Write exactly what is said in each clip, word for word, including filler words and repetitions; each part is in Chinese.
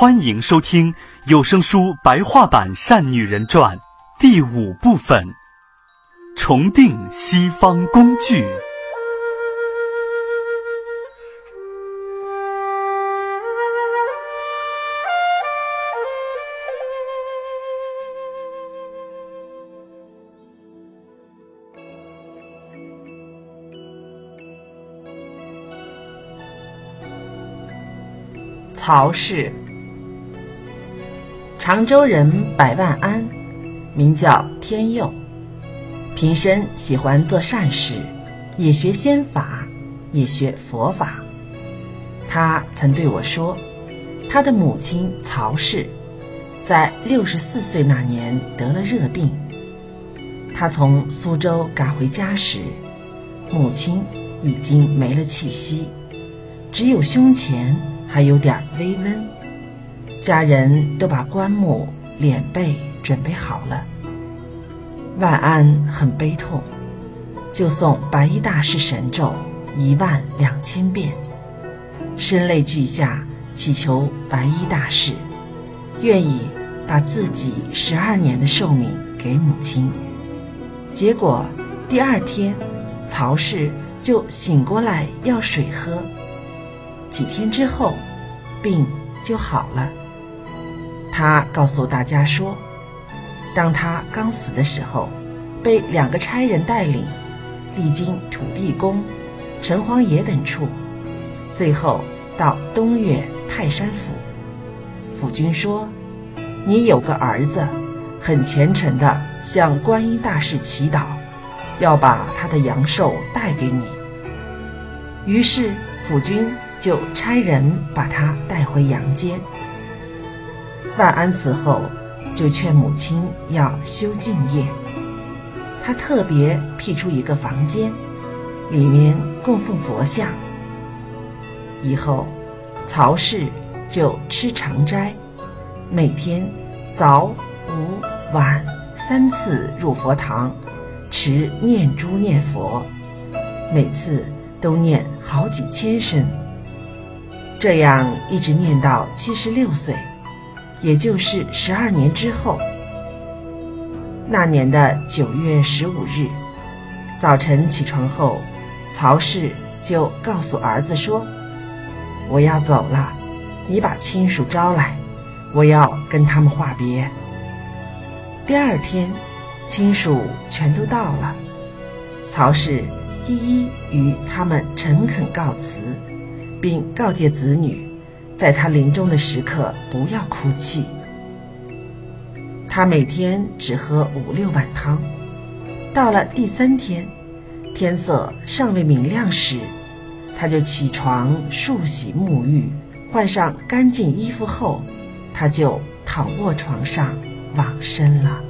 欢迎收听有声书白话版《善女人传》第五部分，重定西方工具。 曹氏，常州人百万安，名叫天佑，平生喜欢做善事，也学仙法，也学佛法。他曾对我说，他的母亲曹氏在六十四岁那年得了热病，他从苏州赶回家时，母亲已经没了气息，只有胸前还有点微温，家人都把棺木、敛被准备好了。万安很悲痛，就诵白衣大士神咒一万两千遍，声泪俱下祈求白衣大士愿意把自己十二年的寿命给母亲。结果第二天，曹氏就醒过来要水喝，几天之后病就好了。他告诉大家说，当他刚死的时候，被两个差人带领，历经土地公、城隍爷等处，最后到东岳泰山府。府君说，你有个儿子很虔诚地向观音大士祈祷，要把他的阳寿带给你。于是府君就差人把他带回阳间。万安此后就劝母亲要修净业，他特别辟出一个房间，里面供奉佛像。以后曹氏就吃长斋，每天早午晚三次入佛堂，持念珠念佛，每次都念好几千声，这样一直念到七十六岁，也就是十二年之后。那年的九月十五日早晨起床后，曹氏就告诉儿子说，我要走了，你把亲属招来，我要跟他们话别。第二天亲属全都到了，曹氏一一与他们诚恳告辞，并告诫子女在他临终的时刻不要哭泣。他每天只喝五六碗汤，到了第三天，天色尚未明亮时，他就起床漱洗沐浴，换上干净衣服后，他就躺卧床上往生了。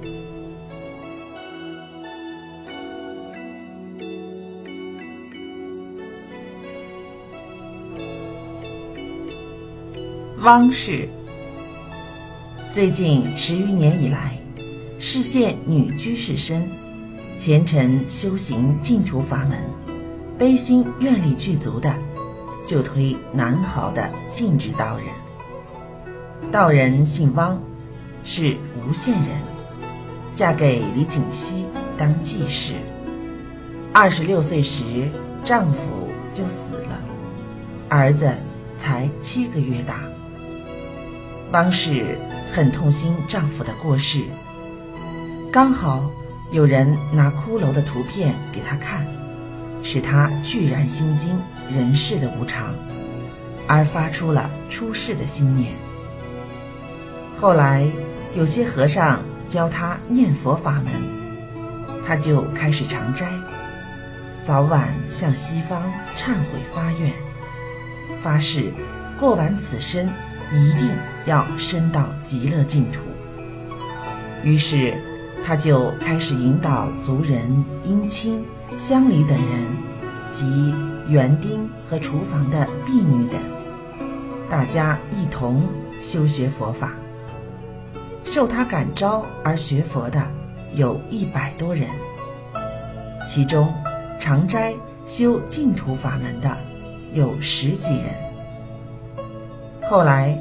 汪氏，最近十余年以来，市县女居士生虔诚修行净土法门，悲心愿力具足的，就推南豪的净智道人。道人姓汪，是吴县人，嫁给李景熙当继室。二十六岁时，丈夫就死了，儿子才七个月大。汪氏很痛心丈夫的过世，刚好有人拿骷髅的图片给她看，使她居然心惊人世的无常，而发出了出世的心念。后来有些和尚教她念佛法门，她就开始长斋，早晚向西方忏悔发愿，发誓过完此生一定要升到极乐净土。于是他就开始引导族人、姻亲、乡里等人及园丁和厨房的婢女等，大家一同修学佛法。受他感召而学佛的有一百多人，其中长斋修净土法门的有十几人。后来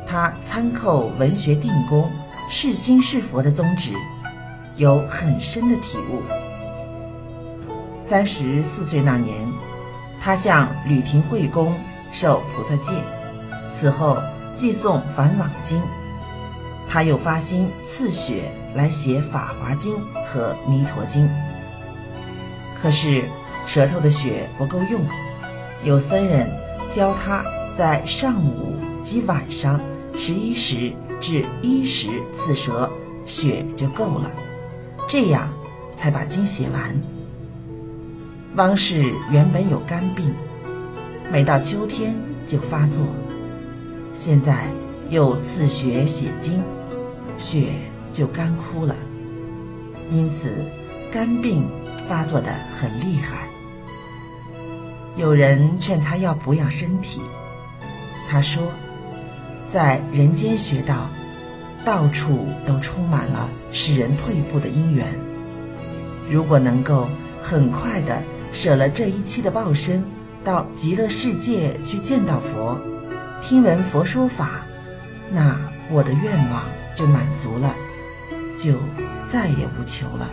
他参扣文学定功、是心是佛的宗旨，有很深的体悟。三十四岁那年，他向吕廷惠公受菩萨戒，此后寄诵梵网经。他又发心赐血来写法华经和弥陀经，可是舌头的血不够用，有僧人教他在上午及晚上十一时至一时刺舌，血就够了，这样才把经写完。汪氏原本有肝病，每到秋天就发作，现在又刺血写经，血就干枯了，因此肝病发作得很厉害。有人劝他要补养身体，他说，在人间学道，到处都充满了使人退步的因缘，如果能够很快地舍了这一期的报身，到极乐世界去见到佛，听闻佛说法，那我的愿望就满足了，就再也无求了。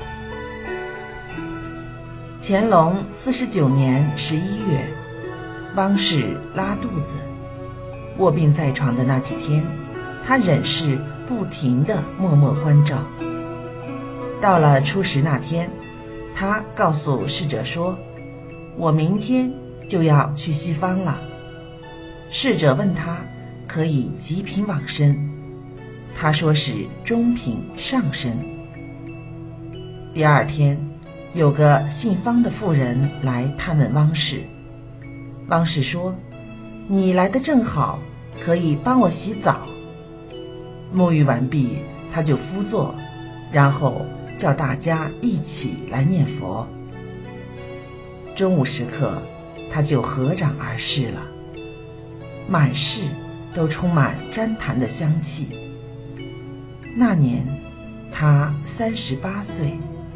乾隆四十九年十一月，汪氏拉肚子，卧病在床的那几天，他仍是不停地默默关照。到了初十那天，他告诉侍者说，我明天就要去西方了。侍者问他可以几品往生，他说是中品上生。第二天，有个姓方的妇人来探问汪氏，汪氏说，你来得正好，可以帮我洗澡。沐浴完毕，他就敷坐，然后叫大家一起来念佛。中午时刻，他就合掌而逝了，满室都充满旃檀的香气。那年他三十八岁。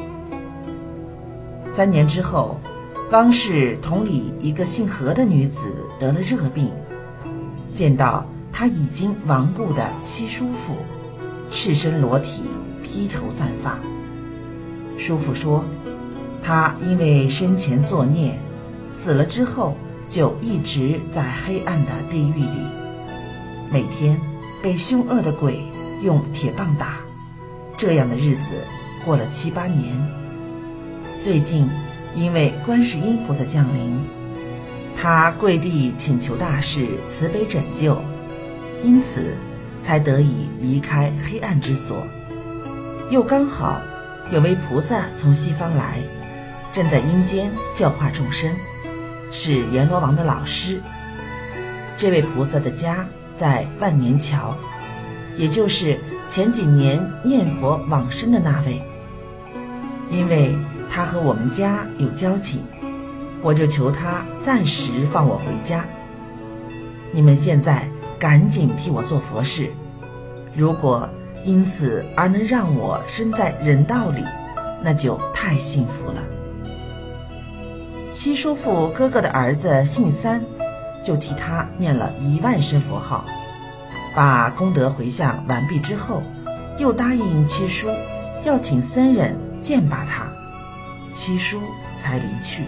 三年之后，汪氏同里一个姓何的女子得了热病，见到他已经亡故的七叔父，赤身裸体，披头散发。叔父说，他因为生前作孽，死了之后就一直在黑暗的地狱里，每天被凶恶的鬼用铁棒打，这样的日子过了七八年。最近因为观世音菩萨降临，他跪地请求大士慈悲拯救，因此才得以离开黑暗之所。又刚好有位菩萨从西方来，正在阴间教化众生，是阎罗王的老师。这位菩萨的家在万年桥，也就是前几年念佛往生的那位。因为他和我们家有交情，我就求他暂时放我回家。你们现在赶紧替我做佛事，如果因此而能让我身在人道里，那就太幸福了。七叔父哥哥的儿子姓三，就替他念了一万声佛号，把功德回向完毕之后，又答应七叔要请僧人荐拔他，七叔才离去。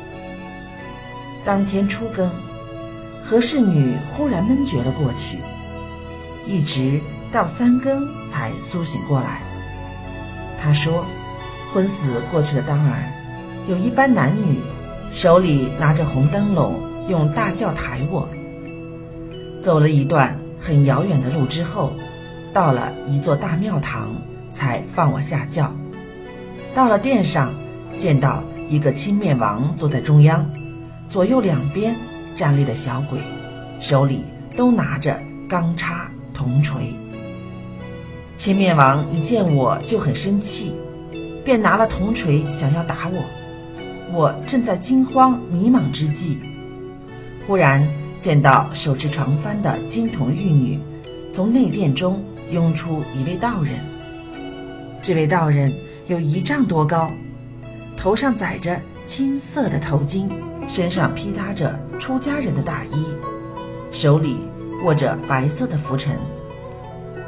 当天初更，何氏女忽然闷厥了过去，一直到三更才苏醒过来。她说，昏死过去的当儿，有一班男女手里拿着红灯笼，用大轿抬我。走了一段很遥远的路之后，到了一座大庙堂，才放我下轿。到了殿上，见到一个青面王坐在中央，左右两边站立的小鬼，手里都拿着钢叉铜锤。青面王一见我就很生气，便拿了铜锤想要打我。我正在惊慌迷茫之际，忽然见到手持床幡的金童玉女从内殿中拥出一位道人。这位道人有一丈多高，头上载着青色的头巾，身上披搭着出家人的大衣，手里握着白色的拂尘，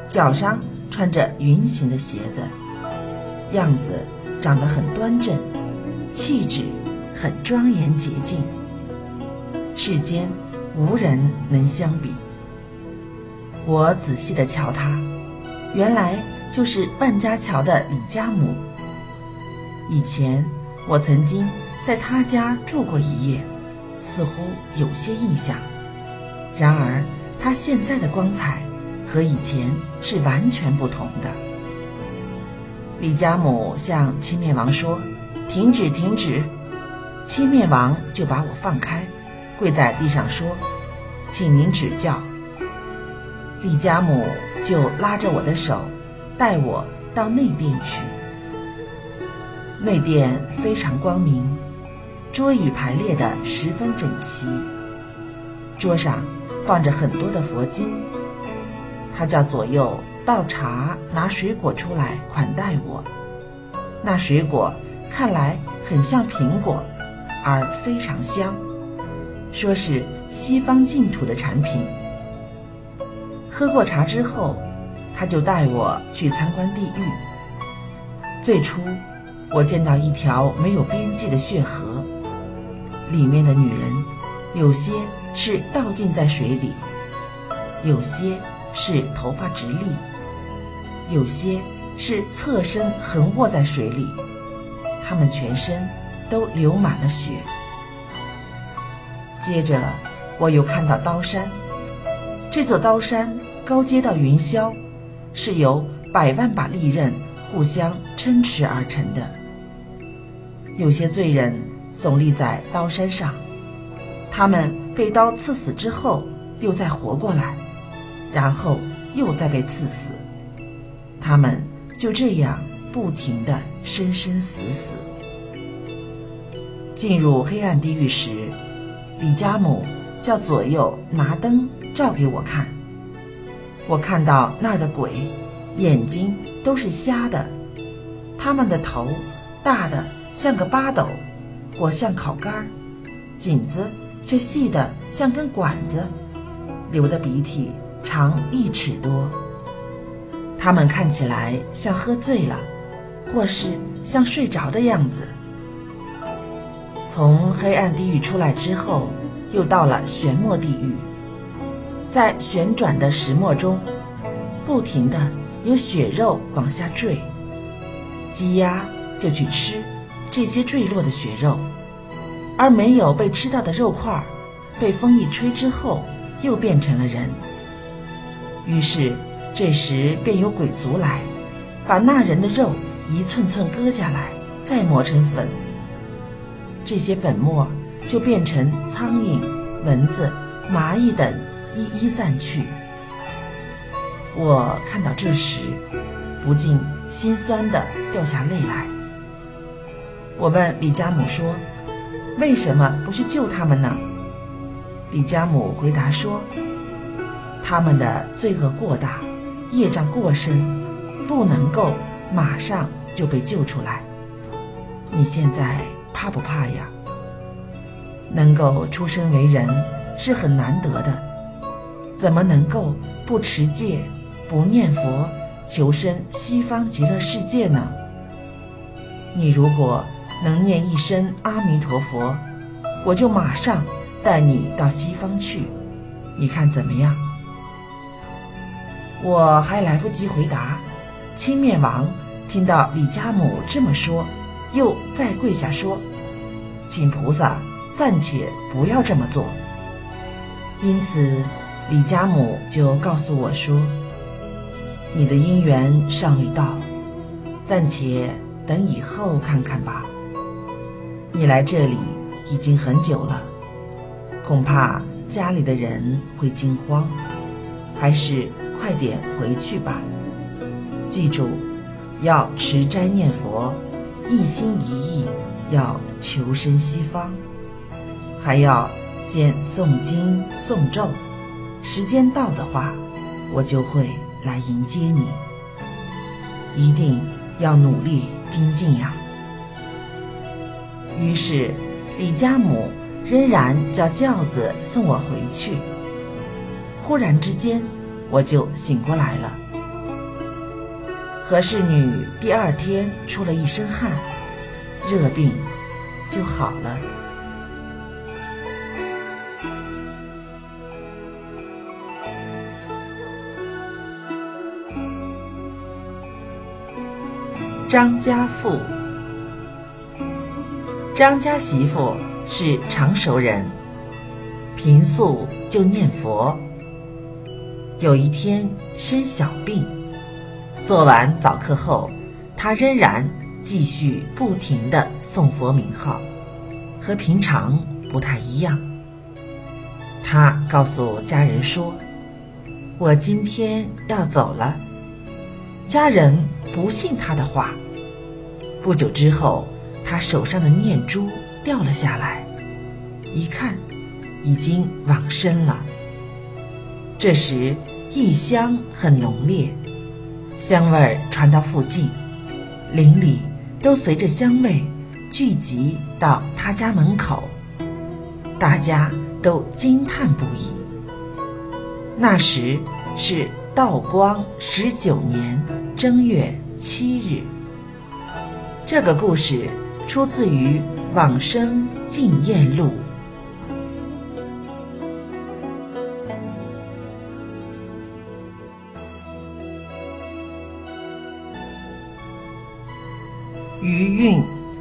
脚上穿着云形的鞋子，样子长得很端正，气质很庄严洁净，世间无人能相比。我仔细地瞧他，原来就是半家桥的李家母。以前我曾经在他家住过一夜，似乎有些印象。然而他现在的光彩和以前是完全不同的。李家母向七面王说：“停止，停止！”七面王就把我放开，跪在地上说：“请您指教。”李家母就拉着我的手，带我到内殿去。内殿非常光明，桌椅排列得十分整齐，桌上放着很多的佛经。他叫左右倒茶拿水果出来款待我，那水果看来很像苹果，而非常香，说是西方净土的产品。喝过茶之后，他就带我去参观地狱。最初我见到一条没有边际的血河，里面的女人有些是倒浸在水里，有些是头发直立，有些是侧身横卧在水里，她们全身都流满了血。接着我又看到刀山，这座刀山高阶到云霄，是由百万把利刃互相撑持而成的。有些罪人耸立在刀山上，他们被刀刺死之后又再活过来，然后又再被刺死，他们就这样不停地生生死死。进入黑暗地狱时，李家母叫左右拿灯照给我看。我看到那儿的鬼眼睛都是瞎的，他们的头大的像个八斗或像烤杆，颈子却细得像根管子，流的鼻涕长一尺多。他们看起来像喝醉了，或是像睡着的样子。从黑暗地狱出来之后，又到了旋磨地狱，在旋转的石磨中，不停地有血肉往下坠，鸡鸭就去吃这些坠落的血肉，而没有被吃到的肉块被风一吹之后又变成了人。于是这时便有鬼卒来，把那人的肉一寸寸割下来，再磨成粉，这些粉末就变成苍蝇、蚊子、蚂蚁等，一一散去。我看到这时，不禁心酸地掉下泪来。我问李家母说：“为什么不去救他们呢？”李家母回答说：“他们的罪恶过大，业障过深，不能够马上就被救出来。你现在怕不怕呀？能够出生为人是很难得的，怎么能够不持戒、不念佛，求生西方极乐世界呢？你如果能念一声阿弥陀佛，我就马上带你到西方去，你看怎么样？”我还来不及回答，青面王听到李家母这么说，又再跪下说：“请菩萨暂且不要这么做。”因此李家母就告诉我说：“你的姻缘尚未到，暂且等以后看看吧。你来这里已经很久了，恐怕家里的人会惊慌，还是快点回去吧。记住，要持斋念佛，一心一意要求生西方，还要兼诵经诵咒，时间到的话，我就会来迎接你。一定要努力精进呀。”于是李家母仍然叫轿子送我回去。忽然之间，我就醒过来了， 和氏女第二天出了一身汗，热病就好了。张家妇。张家媳妇是常熟人，平素就念佛。有一天生小病，做完早课后，她仍然继续不停地诵佛名号，和平常不太一样。她告诉家人说：“我今天要走了。”家人不信她的话。不久之后，她手上的念珠掉了下来，一看，已经往生了。这时异香很浓烈，香味传到附近，邻里都随着香味聚集到他家门口，大家都惊叹不已。那时是道光十九年正月七日。这个故事出自于《往生净业录》。余韵。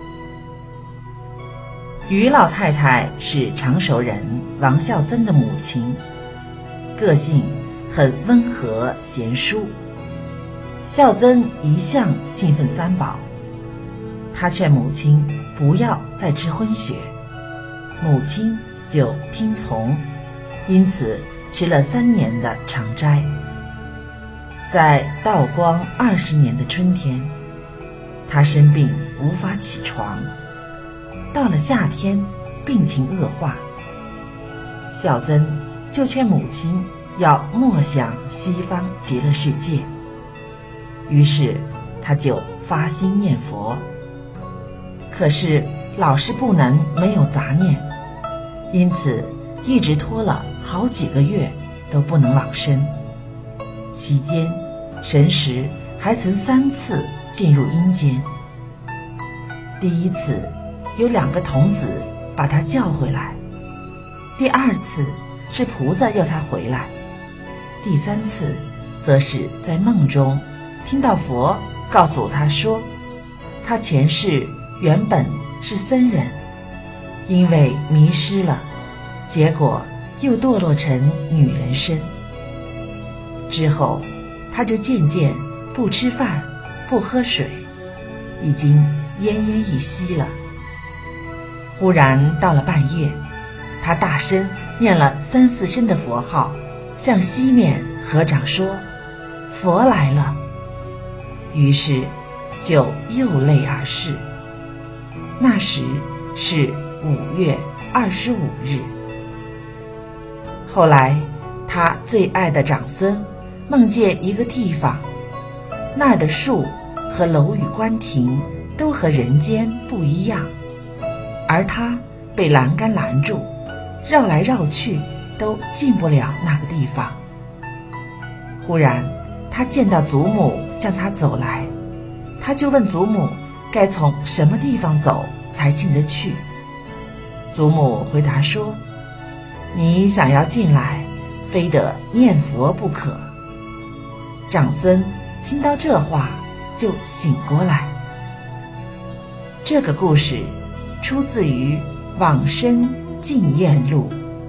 余老太太是常熟人王孝增的母亲，个性很温和贤淑。孝增一向信奉三宝，他劝母亲不要再吃荤血，母亲就听从，因此吃了三年的长斋。在道光二十年的春天，他生病无法起床，到了夏天病情恶化，孝增就劝母亲要默想西方极乐世界，于是他就发心念佛。可是老是不能没有杂念，因此一直拖了好几个月都不能往生。期间神识还曾三次进入阴间。第一次有两个童子把他叫回来，第二次是菩萨要他回来，第三次则是在梦中听到佛告诉他说，他前世原本是僧人，因为迷失了，结果又堕落成女人身。之后他就渐渐不吃饭不喝水，已经奄奄一息了。忽然到了半夜，他大声念了三四声的佛号，向西面合掌说：“佛来了。”于是就又泪而逝。那时是五月二十五日。后来他最爱的长孙梦见一个地方，那儿的树和楼宇官亭都和人间不一样，而他被栏杆拦住，绕来绕去都进不了那个地方。忽然他见到祖母向他走来，他就问祖母该从什么地方走才进得去。祖母回答说：“你想要进来，非得念佛不可。”长孙听到这话就醒过来。这个故事出自于《往生净业录》。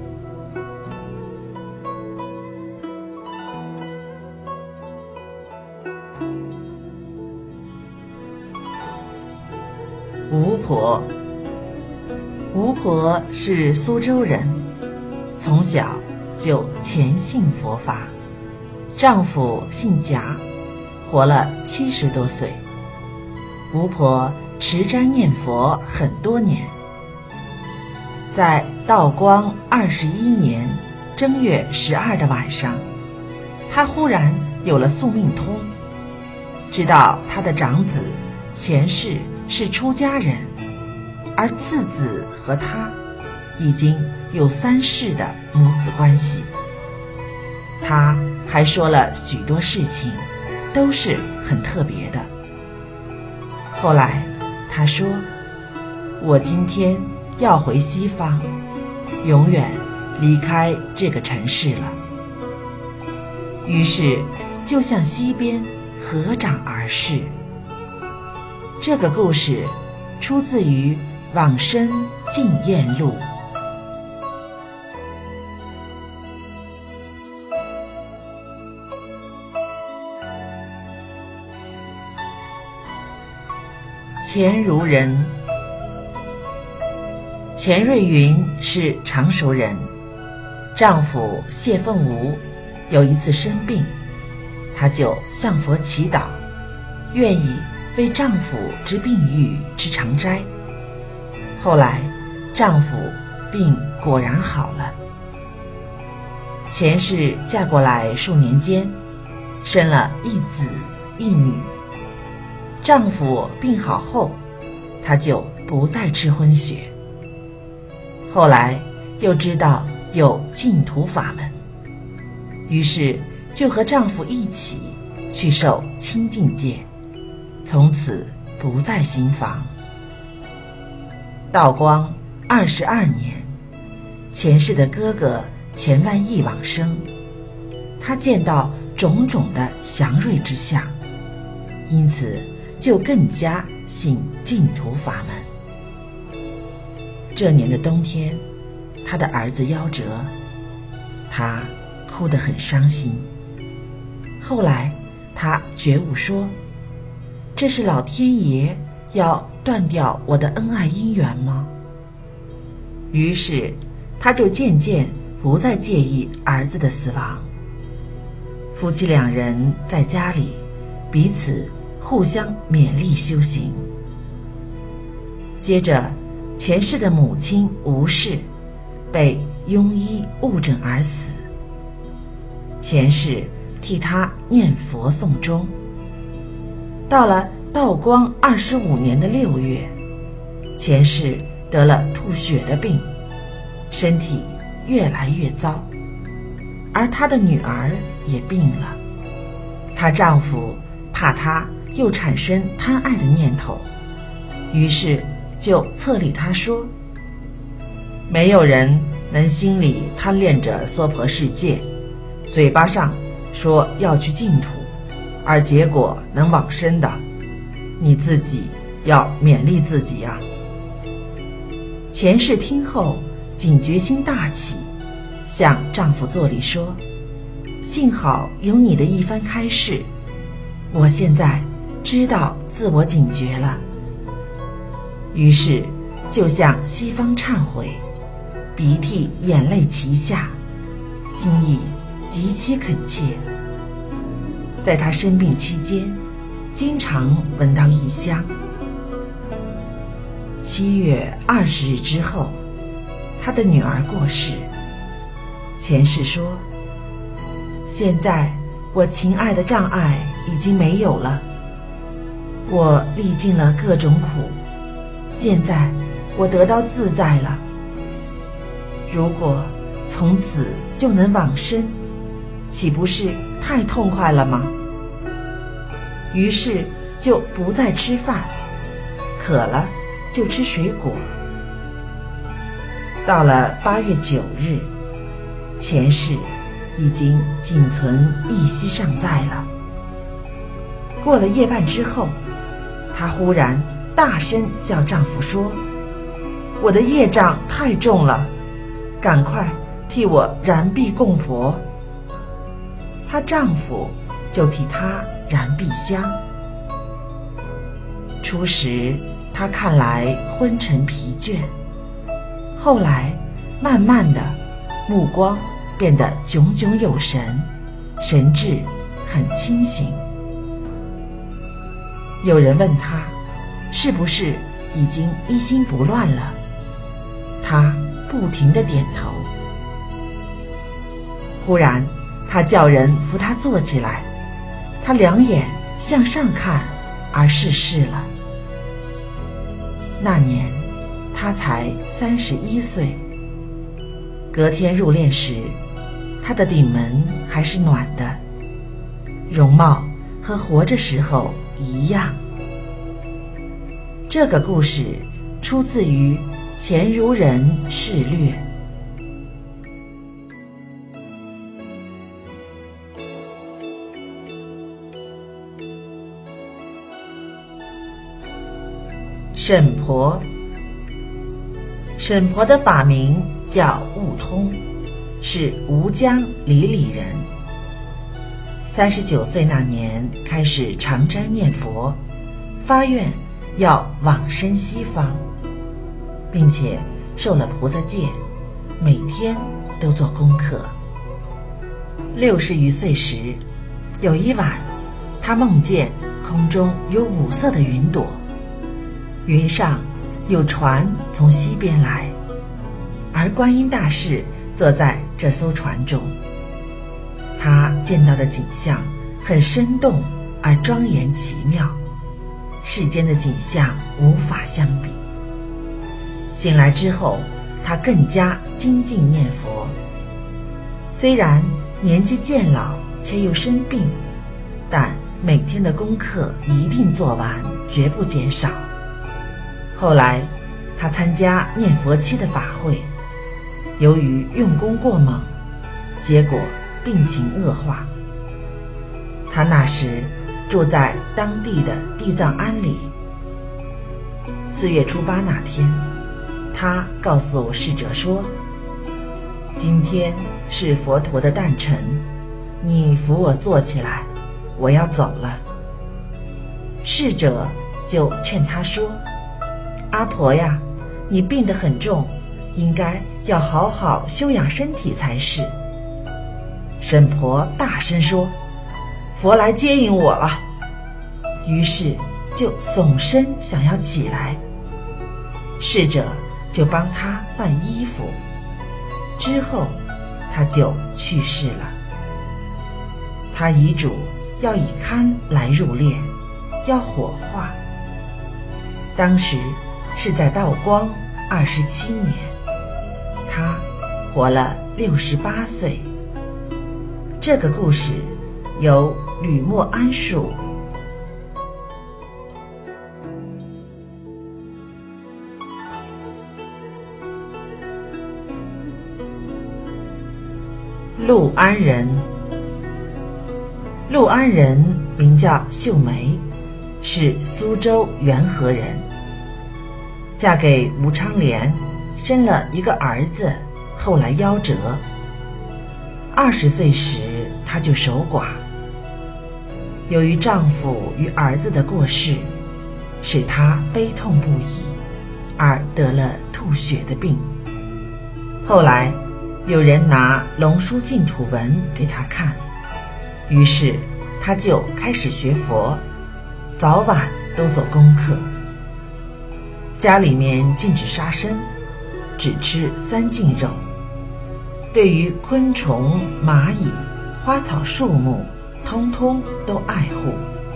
吴婆。吴婆是苏州人，从小就虔信佛法，丈夫姓贾，活了七十多岁。吴婆持斋念佛很多年。在道光二十一年正月十二的晚上，她忽然有了宿命通，知道她的长子前世是出家人，而次子和他已经有三世的母子关系。他还说了许多事情， 都是很特别的。后来他说，我今天要回西方，永远离开这个城市了。于是就向西边合掌而逝。这个故事出自于《往生净验录》。钱如人。钱瑞云是常熟人，丈夫谢凤吾有一次生病，她就向佛祈祷，愿意为丈夫之病愈吃长斋。后来丈夫病果然好了。钱氏嫁过来数年间，生了一子一女。丈夫病好后，她就不再吃荤血。后来又知道有净土法门，于是就和丈夫一起去受清净戒，从此不再行房。道光二十二年，钱氏的哥哥钱万益往生，他见到种种的祥瑞之象，因此就更加信净土法门。这年的冬天，他的儿子夭折，他哭得很伤心。后来他觉悟说，这是老天爷要断掉我的恩爱姻缘吗？于是他就渐渐不再介意儿子的死亡。夫妻两人在家里彼此互相勉励修行。接着钱氏的母亲吴氏被庸医误诊而死，钱氏替他念佛诵钟。到了道光二十五年的六月，钱氏得了吐血的病，身体越来越糟，而她的女儿也病了。她丈夫怕她又产生贪爱的念头，于是就策立她说，没有人能心里贪恋着娑婆世界，嘴巴上说要去净土，而结果能往生的，你自己要勉励自己呀。钱氏听后警觉心大起，向丈夫作礼说，幸好有你的一番开示，我现在知道自我警觉了。于是就向西方忏悔，鼻涕眼泪齐下，心意极其恳切。在他生病期间，经常闻到异香。七月二十日之后，他的女儿过世。钱氏说，现在我情爱的障碍已经没有了，我历尽了各种苦，现在我得到自在了。如果从此就能往生，岂不是太痛快了吗？于是就不再吃饭，渴了就吃水果。到了八月九日，钱氏已经仅存一息尚在了。过了夜半之后，她忽然大声叫丈夫说，我的业障太重了，赶快替我燃毕供佛。她丈夫就替她燃毕香。初时她看来昏沉疲倦，后来慢慢的目光变得炯炯有神，神智很清醒。有人问她是不是已经一心不乱了，她不停地点头。忽然她叫人扶她坐起来，她两眼向上看而逝世了。那年她才三十一岁。隔天入殓时，她的顶门还是暖的，容貌和活着时候一样。这个故事出自于《钱如人事略》。沈婆，沈婆的法名叫悟通，是吴江里里人。三十九岁那年开始常斋念佛，发愿要往生西方，并且受了菩萨戒，每天都做功课。六十余岁时，有一晚，他梦见空中有五色的云朵，云上有船从西边来，而观音大士坐在这艘船中。他见到的景象很生动而庄严奇妙，世间的景象无法相比。醒来之后，他更加精进念佛。虽然年纪渐老且又生病，但每天的功课一定做完，绝不减少。后来他参加念佛期的法会，由于用功过猛，结果病情恶化。他那时住在当地的地藏庵里。四月初八那天，他告诉侍者说，今天是佛陀的诞辰，你扶我坐起来，我要走了。侍者就劝他说，阿婆呀，你病得很重，应该要好好休养身体才是。沈婆大声说，佛来接引我了。于是就耸身想要起来，侍者就帮他换衣服，之后他就去世了。他遗嘱要以龛来入殓，要火化。当时是在道光二十七年，他活了六十八岁。这个故事由吕默安述。陆安人，陆安人名叫秀梅，是苏州元和人。嫁给吴昌莲，生了一个儿子，后来夭折。二十岁时，她就守寡。由于丈夫与儿子的过世，使她悲痛不已，而得了吐血的病。后来有人拿龙书净土文给她看，于是她就开始学佛，早晚都做功课。家里面禁止杀生，只吃三净肉。对于昆虫、蚂蚁、花草树木，通通都爱护。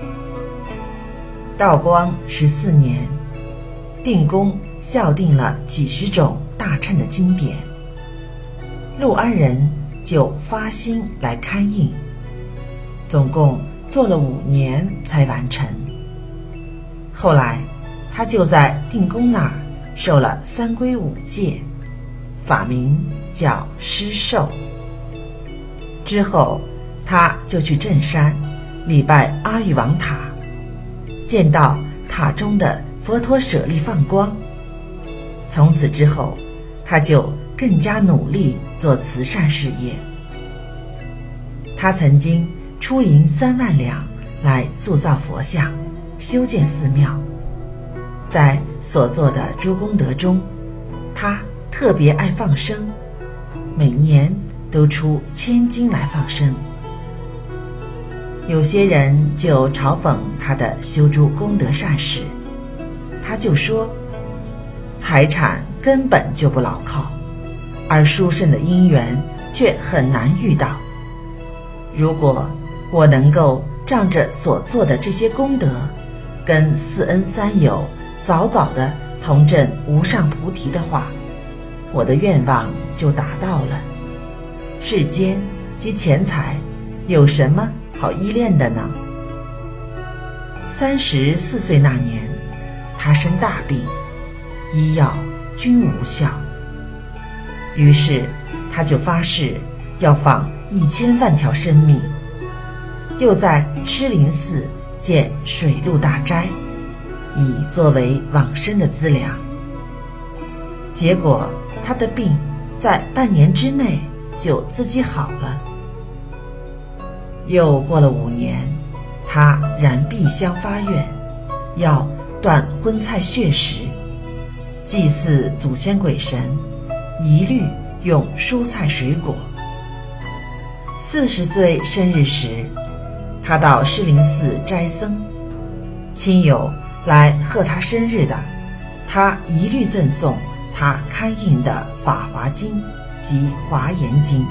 道光十四年，定公校订了几十种大乘的经典，陆安人就发心来勘印，总共做了五年才完成。后来他就在定公那儿受了三皈五戒，法名叫施受。之后他就去镇山礼拜阿育王塔，见到塔中的佛陀舍利放光。从此之后，他就更加努力做慈善事业。他曾经出银三万两来塑造佛像，修建寺庙。在所做的诸功德中，他特别爱放生，每年都出千金来放生。有些人就嘲讽他的修诸功德善事，他就说，财产根本就不牢靠，而殊胜的因缘却很难遇到。如果我能够仗着所做的这些功德，跟四恩三友早早的同证无上菩提的话，我的愿望就达到了。世间及钱财有什么好依恋的呢？ 三十四岁那年，他生大病，医药均无效。于是他就发誓要放一千万条生命，又在施灵寺建水陆大斋，以作为往生的资粮。结果他的病在半年之内就自己好了。又过了五年，他燃壁香发愿，要断荤菜血食，祭祀祖先鬼神，一律用蔬菜水果。四十岁生日时，他到施灵寺斋僧，亲友来贺他生日的，他一律赠送他刊印的《法华经》及《华严经》。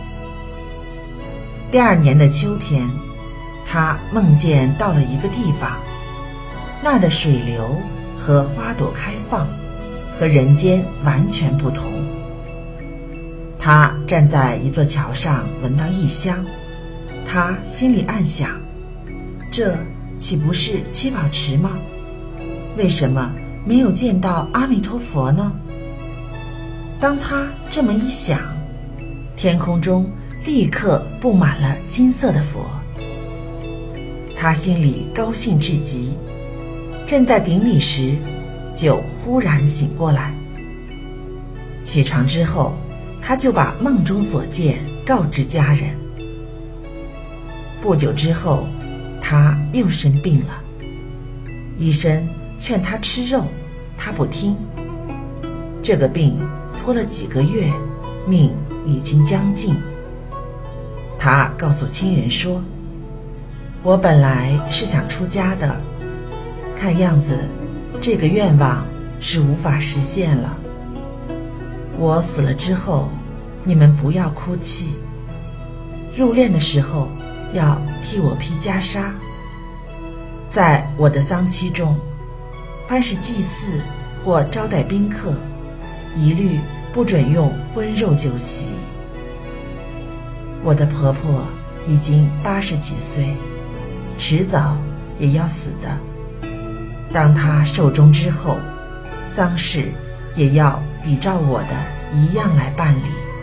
第二年的秋天，他梦见到了一个地方，那儿的水流和花朵开放，和人间完全不同。他站在一座桥上，闻到异香，他心里暗想，这岂不是七宝池吗？为什么没有见到阿弥陀佛呢？当他这么一想，天空中立刻布满了金色的佛。他心里高兴至极，正在顶礼时，就忽然醒过来。起床之后，他就把梦中所见告知家人。不久之后，他又生病了，医生劝他吃肉，他不听。这个病拖了几个月，命已经将尽。他告诉亲人说，我本来是想出家的，看样子这个愿望是无法实现了。我死了之后，你们不要哭泣，入殓的时候要替我披袈裟。在我的丧期中，凡是祭祀或招待宾客，一律不准用荤肉酒席。我的婆婆已经八十几岁，迟早也要死的。当她寿终之后，丧事也要比照我的一样来办理。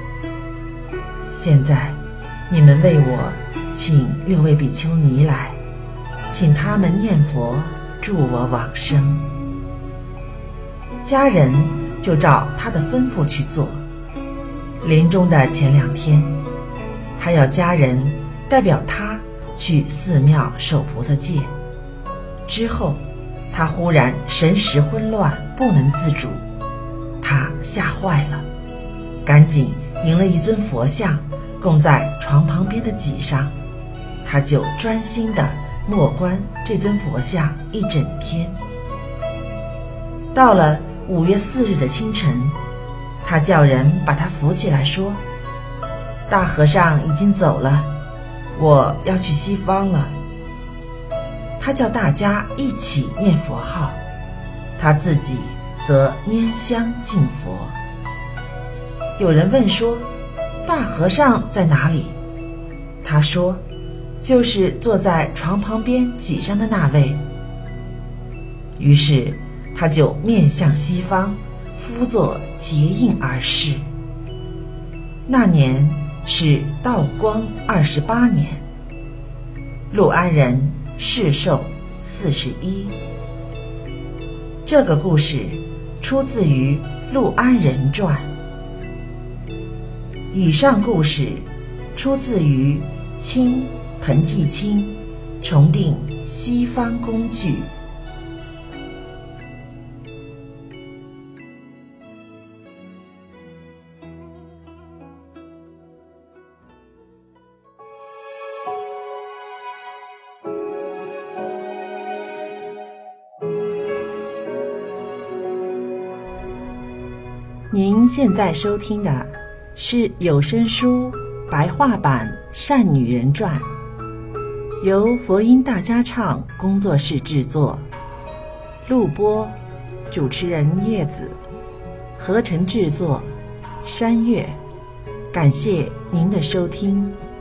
现在你们为我请六位比丘尼来，请他们念佛助我往生。家人就照他的吩咐去做。临终的前两天，他要家人代表他去寺庙守菩萨戒。之后他忽然神识混乱，不能自主，他吓坏了，赶紧迎了一尊佛像供在床旁边的几上，他就专心地默观这尊佛像一整天。到了五月四日的清晨，他叫人把他扶起来说，大和尚已经走了，我要去西方了。他叫大家一起念佛号，他自己则拈香敬佛。有人问说，大和尚在哪里？他说，就是坐在床旁边几上的那位。于是他就面向西方，敷作结印而逝。那年是道光二十八年，陆安人世寿四十一。这个故事出自于《陆安人传》。以上故事出自于清彭继清重定西方工具。您现在收听的是有声书白话版《善女人传》，由佛音大家唱工作室制作，录播主持人叶子，合成制作山月。感谢您的收听。